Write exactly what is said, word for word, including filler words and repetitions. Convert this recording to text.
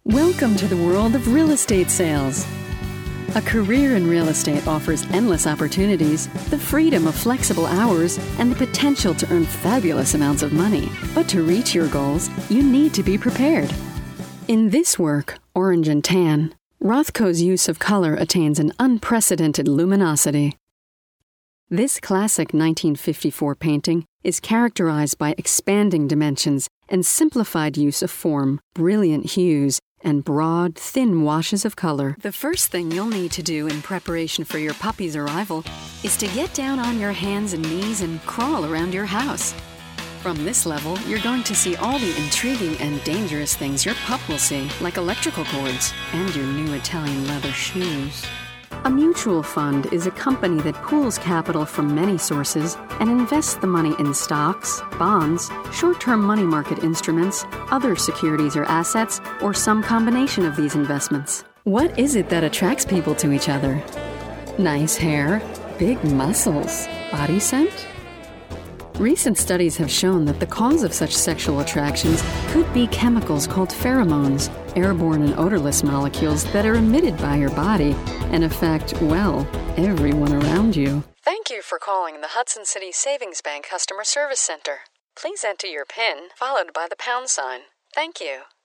Welcome to the world of real estate sales. A career in real estate offers endless opportunities, the freedom of flexible hours, and the potential to earn fabulous amounts of money. But to reach your goals, you need to be prepared. In this work, Orange and Tan, Rothko's use of color attains an unprecedented luminosity. This classic nineteen fifty-four painting is characterized by expanding dimensions and simplified use of form, brilliant hues, and broad, thin washes of color. The first thing you'll need to do in preparation for your puppy's arrival is to get down on your hands and knees and crawl around your house. From this level, you're going to see all the intriguing and dangerous things your pup will see, like electrical cords and your new Italian leather shoes. A mutual fund is a company that pools capital from many sources and invests the money in stocks, bonds, short-term money market instruments, other securities or assets, or some combination of these investments. What is it that attracts people to each other? Nice hair, big muscles, body scent? Recent studies have shown that the cause of such sexual attractions could be chemicals called pheromones, airborne and odorless molecules that are emitted by your body and affect, well, everyone around you. Thank you for calling the Hudson City Savings Bank Customer Service Center. Please enter your PIN, followed by the pound sign. Thank you.